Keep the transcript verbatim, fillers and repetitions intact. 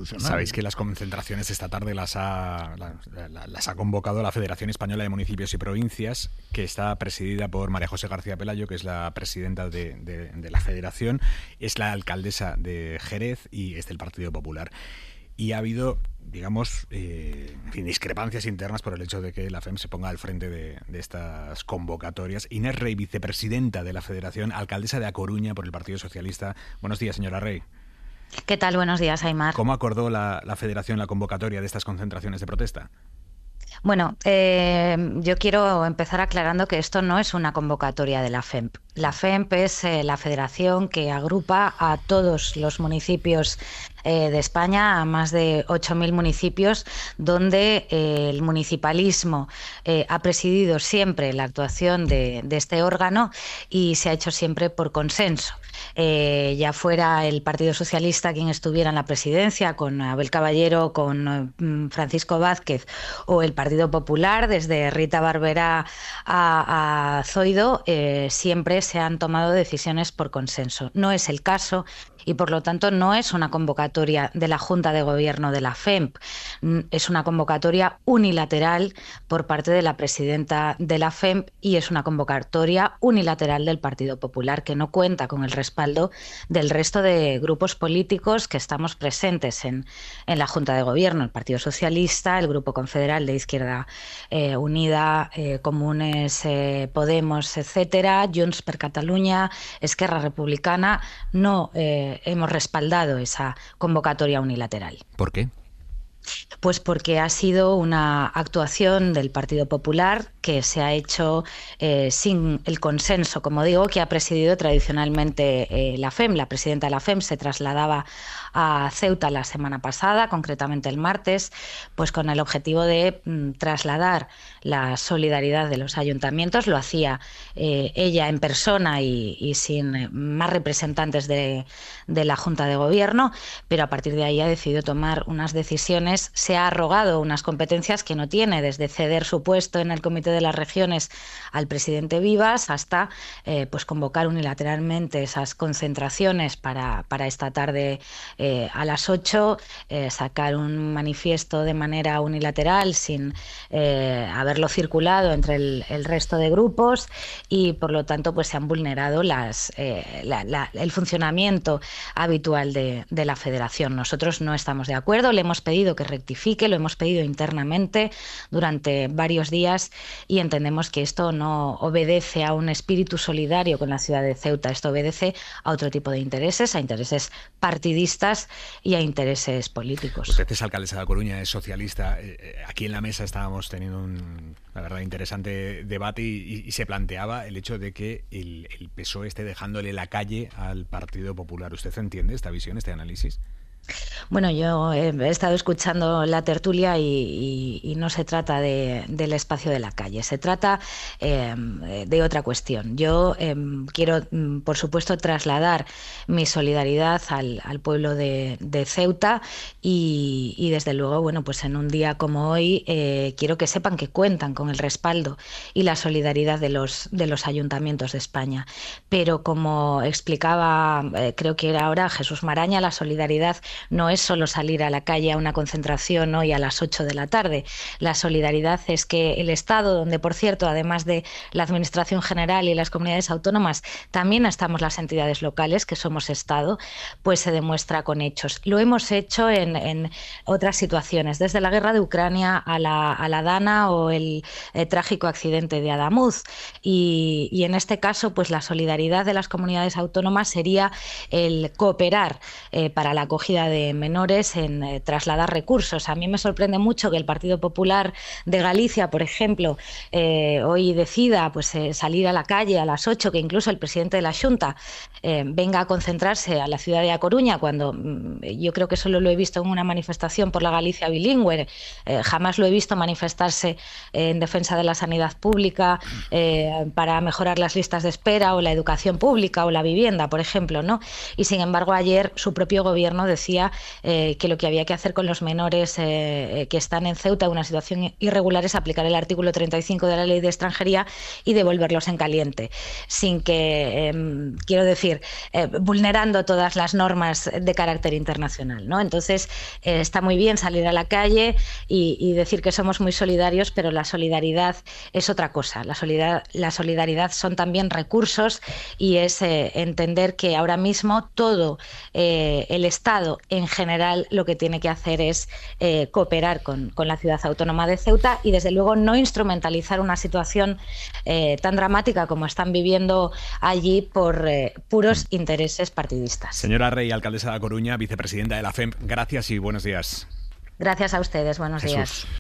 Constitucional. Sabéis que las concentraciones esta tarde las ha, la, la, las ha convocado la Federación Española de Municipios y Provincias, que está presidida por María José García Pelayo, que es la presidenta de, de, de la Federación, es la alcaldesa de Jerez y es del Partido Popular. Y ha habido, digamos, eh, en fin, discrepancias internas por el hecho de que la F E M se ponga al frente de, de estas convocatorias. Inés Rey, vicepresidenta de la Federación, alcaldesa de A Coruña por el Partido Socialista. Buenos días, señora Rey. ¿Qué tal? Buenos días, Aimar. ¿Cómo acordó la, la Federación la convocatoria de estas concentraciones de protesta? Bueno, eh, yo quiero empezar aclarando que esto no es una convocatoria de la F E M P. La F E M P es eh, la federación que agrupa a todos los municipios eh, de España, a más de ocho mil municipios, donde eh, el municipalismo eh, ha presidido siempre la actuación de, de este órgano y se ha hecho siempre por consenso. Eh, ya fuera el Partido Socialista quien estuviera en la presidencia, con Abel Caballero, con eh, Francisco Vázquez, o el Partido Popular, desde Rita Barberá a, a Zoido, eh, siempre se han tomado decisiones por consenso. No es el caso y, por lo tanto, no es una convocatoria de la Junta de Gobierno de la F E M P. Es una convocatoria unilateral por parte de la presidenta de la F E M P y es una convocatoria unilateral del Partido Popular, que no cuenta con el respaldo del resto de grupos políticos que estamos presentes en, en la Junta de Gobierno: el Partido Socialista, el Grupo Confederal de Izquierda eh, Unida, eh, Comunes, eh, Podemos, etcétera, Junts per Catalunya, Esquerra Republicana. No eh, hemos respaldado esa convocatoria unilateral. ¿Por qué? Pues porque ha sido una actuación del Partido Popular que se ha hecho eh, sin el consenso, como digo, que ha presidido tradicionalmente eh, la F E M. La presidenta de la F E M se trasladaba a Ceuta la semana pasada, concretamente el martes, pues con el objetivo de mm, trasladar la solidaridad de los ayuntamientos. Lo hacía eh, ella en persona y, y sin más representantes de, de la Junta de Gobierno, pero a partir de ahí ha decidido tomar unas decisiones. Se ha arrogado unas competencias que no tiene, desde ceder su puesto en el Comité de las Regiones al presidente Vivas hasta eh, pues convocar unilateralmente esas concentraciones para, para esta tarde eh, a las ocho, eh, sacar un manifiesto de manera unilateral sin eh, haberlo circulado entre el, el resto de grupos y, por lo tanto, pues se han vulnerado las, eh, la, la, el funcionamiento habitual de, de la Federación. Nosotros no estamos de acuerdo, le hemos pedido que rectifique, lo hemos pedido internamente durante varios días y entendemos que esto no obedece a un espíritu solidario con la ciudad de Ceuta. Esto obedece a otro tipo de intereses, a intereses partidistas y a intereses políticos. Usted es alcaldesa de A Coruña, es socialista. Aquí en la mesa estábamos teniendo un, la verdad, interesante debate y, y se planteaba el hecho de que el, el P S O E esté dejándole la calle al Partido Popular. ¿Usted entiende esta visión, este análisis? Bueno, yo he estado escuchando la tertulia y, y, y no se trata de, del espacio de la calle, se trata eh, de otra cuestión. Yo eh, quiero, por supuesto, trasladar mi solidaridad al, al pueblo de, de Ceuta y, y, desde luego, bueno, pues en un día como hoy eh, quiero que sepan que cuentan con el respaldo y la solidaridad de los, de los ayuntamientos de España. Pero, como explicaba, eh, creo que era ahora Jesús Maraña, la solidaridad no es solo salir a la calle a una concentración hoy a las ocho de la tarde. La solidaridad es que el Estado, donde, por cierto, además de la Administración General y las comunidades autónomas, también estamos las entidades locales, que somos Estado, pues se demuestra con hechos. Lo hemos hecho en, en otras situaciones, desde la guerra de Ucrania a la, a la Dana o el eh, trágico accidente de Adamuz. Y, y en este caso, pues la solidaridad de las comunidades autónomas sería el cooperar eh, para la acogida de menores, en eh, trasladar recursos. A mí me sorprende mucho que el Partido Popular de Galicia, por ejemplo, eh, hoy decida pues eh, salir a la calle a las ocho, que incluso el presidente de la Xunta eh, venga a concentrarse a la ciudad de A Coruña, cuando mm, yo creo que solo lo he visto en una manifestación por la Galicia bilingüe. Eh, jamás lo he visto manifestarse eh, en defensa de la sanidad pública, eh, para mejorar las listas de espera o la educación pública o la vivienda, por ejemplo, ¿no? Y sin embargo, ayer su propio gobierno decía eh, que lo que había que hacer con los menores eh, que están en Ceuta en una situación irregular es aplicar el artículo treinta y cinco de la Ley de Extranjería y devolverlos en caliente, sin que, eh, quiero decir, eh, vulnerando todas las normas de carácter internacional, ¿no? Entonces, eh, está muy bien salir a la calle y, y decir que somos muy solidarios, pero la solidaridad es otra cosa. La solidaridad, la solidaridad son también recursos y es eh, entender que ahora mismo todo eh, el Estado en general lo que tiene que hacer es eh, cooperar con, con la ciudad autónoma de Ceuta y desde luego no instrumentalizar una situación eh, tan dramática como están viviendo allí por eh, puros intereses partidistas. Señora Rey, alcaldesa de A Coruña, vicepresidenta de la F E M, gracias y buenos días. Gracias a ustedes, buenos Jesús. días.